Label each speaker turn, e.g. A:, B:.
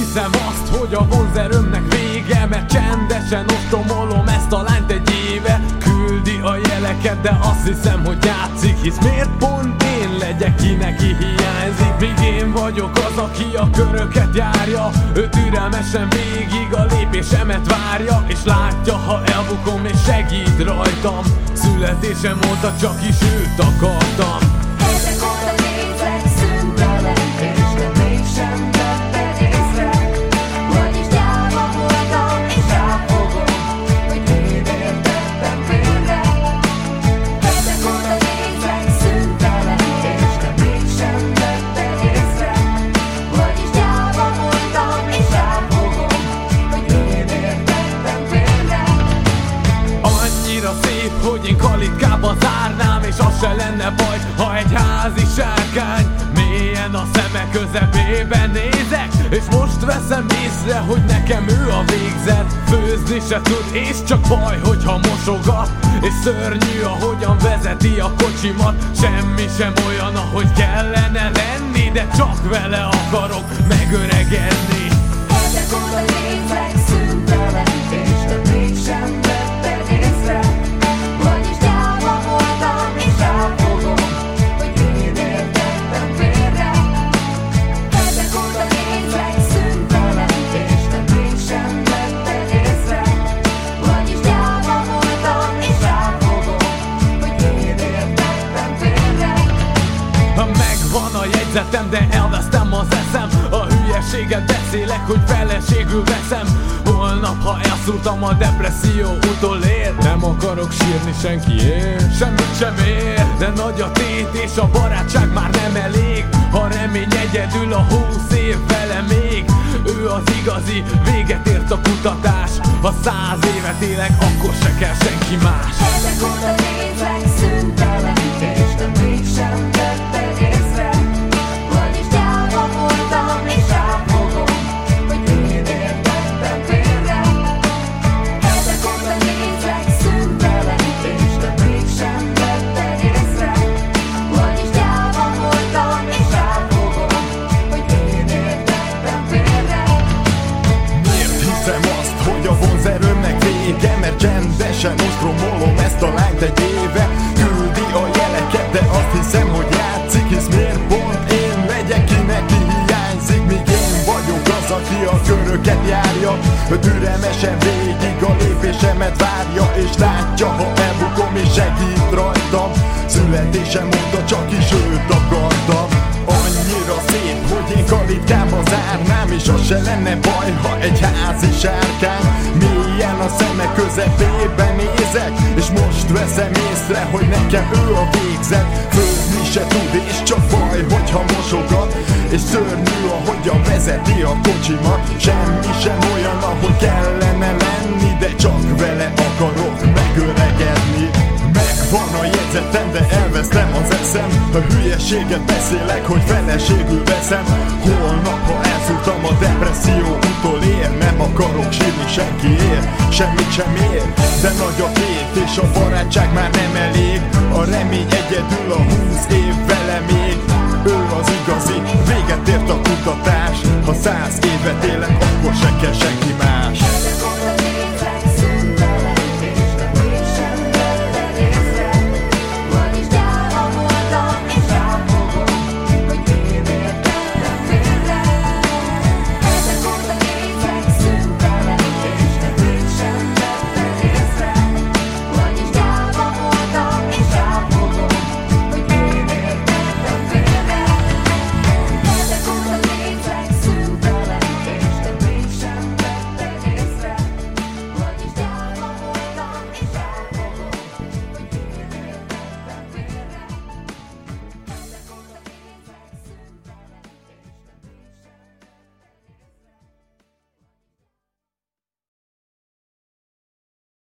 A: hiszem azt, hogy a vonzerőmnek vége, mert csendesen ostromolom ezt a lányt egy éve. Küldi a jeleket, de azt hiszem, hogy játszik, hisz miért pont én legyek, ki neki hiányzik. Míg én vagyok az, aki a köröket járja, ő türelmesen végig a lépésemet várja, és látja, ha elbukom, és segít rajtam. Születésem óta csak is őt akartam.
B: Ezek óta nézek szüntelen, és de mégsem vetted észre. Vagyis gyáva voltam, és ráfogom, hogy miért tettem félre. Ezek óta nézek szüntelen, és de mégsem vetted észre. Vagyis gyáva voltam, és ráfogom, hogy miért tettem félre.
A: Annyira szép, hogy én kalitkába zárnám, és az se lenne baj, ha egy házi sárkány mélyen a szeme közepében nézek. És most veszem észre, hogy nekem ő a végzet. Főzni se tud, és csak baj, hogyha mosogat. És szörnyű, ahogyan vezeti a kocsimat. Semmi sem olyan, ahogy kellene lenni, de csak vele akarok megöregedni.
B: Ezek óta nézek szüntelen, és de mégsem vetted észre. Vagyis gyáva voltam, és ráfogom, hogy miért tettem félre. Ezek óta nézek szüntelen, és de mégsem vetted észre. Vagyis gyáva voltam, és ráfogom, hogy miért tettem félre.
A: Megvan a jegyzetem, de elvesztem az eszem. A hülyeséget beszélek, hogy feleségül veszem. Holnap, ha elszúrtam, a depresszió utolér. Nem akarok sírni senkiért, semmit sem ér. De nagy a tét és a barátság már nem elég. Ha remény egyedül a 20 év vele még. Ő az igazi, véget ért a kutatás. Ha 100 évet élek, akkor se kell senki más.
B: Ezek óta nézek szüntelen, és de mégsem vetted észre. Vagyis gyáva voltam, és ráfogom, hogy miért tettem félre. Ezek óta nézek szüntelen, és de mégsem vetted észre. Vagyis gyáva voltam, és ráfogom, hogy miért tettem félre.
C: Miért hiszem azt, hogy a vonzerőmnek vége, mert csendesen ostromolom ezt a lányt egy éve. Küldi a jeleket, de azt hiszem, hogy játszik, hisz miért pont én legyek, ki neki hiányzik. Míg én vagyok az, aki a köröket járja, türelmesen végig a lépésemet várja, és látja, ha elbukom, és segít rajtam. Születésem óta csak is őt akartam. Annyira szép, hogy én kalitkába zárnám, és az se lenne baj, ha egy házi sárkány mélyen a szeme közepében nézek. És most veszem észre, hogy nekem ő a végzet. Főzni se tud, és csak baj, hogyha mosogat. És szörnyű, ahogyan vezeti a kocsimat. Semmi sem olyan, ahogy kellene lenni, de csak vele akarok megöregedni. Megvan a jegyzetem, de elvesztem az eszem. A hülyeséget beszélek, hogy feleségül veszem. Holnap, ha elszúrtam, a depresszió utolér. Nem akarok sírni senkiért, semmit sem ér. De nagy a tét és a barátság már nem elég. A remény egyedül a 20 év vele még. Ő az igazi, véget ért a kutatás. Ha 100 évet élek, akkor se kell senki más.